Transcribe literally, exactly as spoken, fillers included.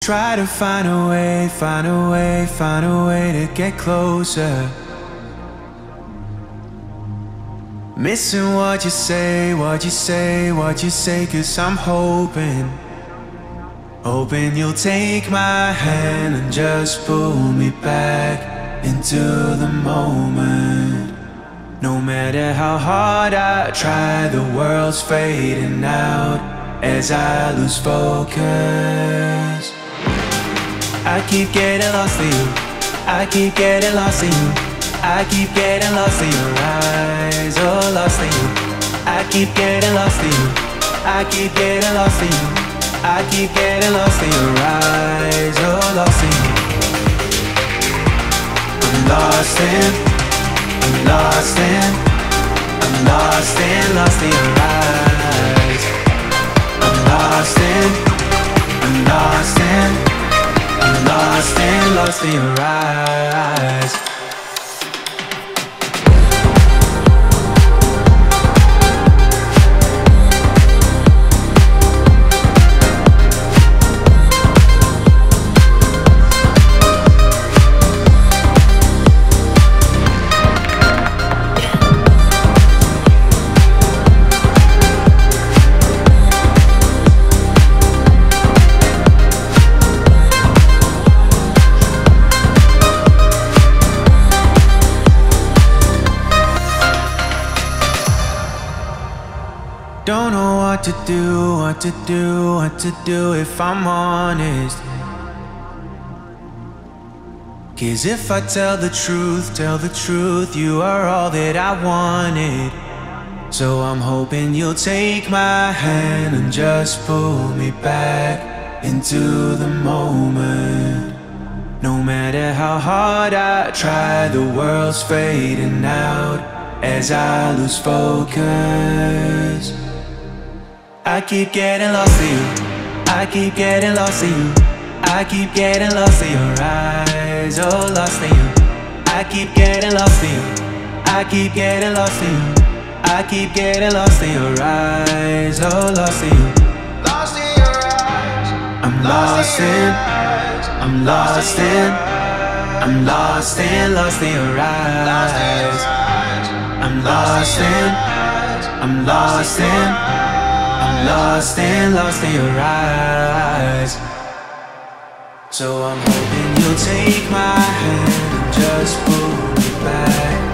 try to find a way, find a way, find a way to get closer. Missing what you say, what you say, what you say, 'cause I'm hoping, hoping you'll take my hand and just pull me back into the moment. No matter how hard I try, the world's fading out as I lose focus. I keep getting lost in you, I keep getting lost in you, I keep getting lost in your eyes, oh lost in you. I keep getting lost in you, I keep getting lost in you, I keep getting lost in your eyes, oh lost in you. I'm lost in, I'm lost in, I'm lost in, lost in your eyes. I'm lost in, I'm lost in, I'm lost in, lost in your eyes. Don't know what to do, what to do, what to do if I'm honest. 'Cause if I tell the truth, tell the truth, you are all that I wanted. So I'm hoping you'll take my hand and just pull me back into the moment. No matter how hard I try, the world's fading out as I lose focus. I keep getting lost in you, I keep getting lost in you, I keep getting lost in your eyes, oh lost in you. I keep getting lost in you, I keep getting lost in you, I keep getting lost in your eyes, oh lost in you. Lost in your eyes, I'm lost in, I'm lost in, I'm lost in, lost in your eyes. I'm lost in, I'm lost in, I'm lost in, lost in your eyes. So I'm hoping you'll take my hand and just pull me back